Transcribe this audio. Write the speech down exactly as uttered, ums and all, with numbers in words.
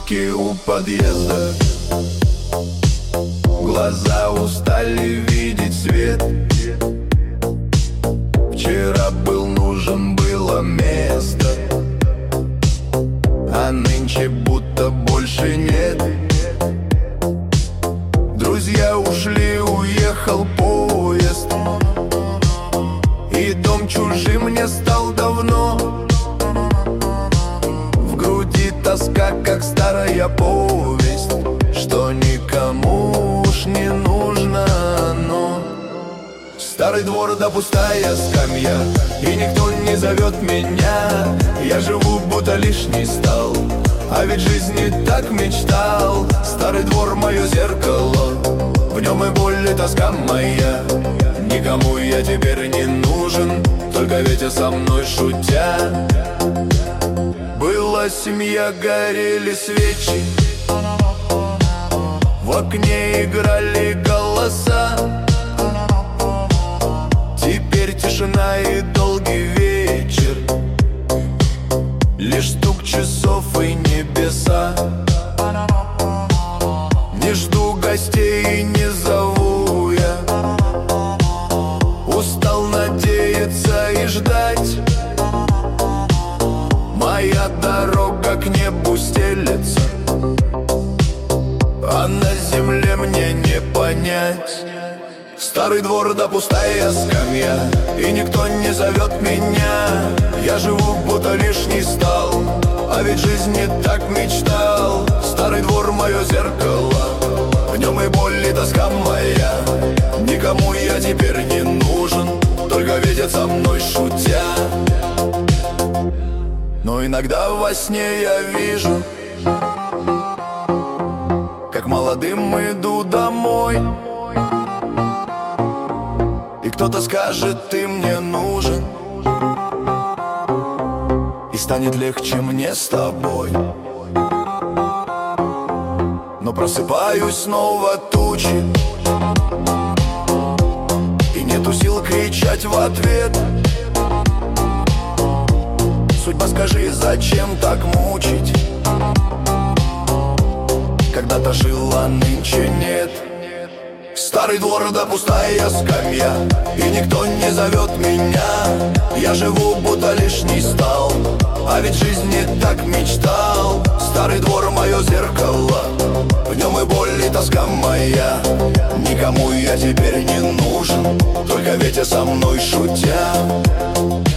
скамейке у подъезда. Глаза устали видеть свет. Вчера был нужен, было место, а нынче будто больше нет. Друзья ушли, уехал поезд, и дом чужим мне стал давно. В груди тоска, как старая повесть, что никому уж не нужно оно. Старый двор да пустая скамья, и никто не зовет меня. Я живу, будто лишний стал, а ведь жизни так мечтал. Старый двор — мое зеркало, в нем и боль, и тоска моя. Никому я теперь не нужен, только Ветя со мной шутя. Была семья, горели свечи, в окне играли голоса. Теперь тишина и долгий вечер, лишь стук часов и небеса. Не жду гостей и не зову я, устал надеяться и ждать. Моя дорога к небу стелется, а на земле мне не понять. Старый двор да пустая скамья, и никто не зовет меня. Я живу, будто лишний стал, а ведь жизнь не так мечтал. Старый двор — мое зеркало, в нем и боль, и тоска моя. Никому я теперь не нужен, только Ветя со мной шутя. Но иногда во сне я вижу, как молодым иду домой, и кто-то скажет: ты мне нужен, и станет легче мне с тобой. Но просыпаюсь снова тучи, и нету сил кричать в ответ. Судьба, скажи, зачем так мучить? Когда-то жил, а нынче нет. Старый двор да пустая скамья, и никто не зовет меня. Я живу, будто лишний стал, а ведь жизнь не так мечтал. Старый двор — мое зеркало, в нем и боль, и тоска моя. Никому я теперь не нужен, только Ветя со мной шутя.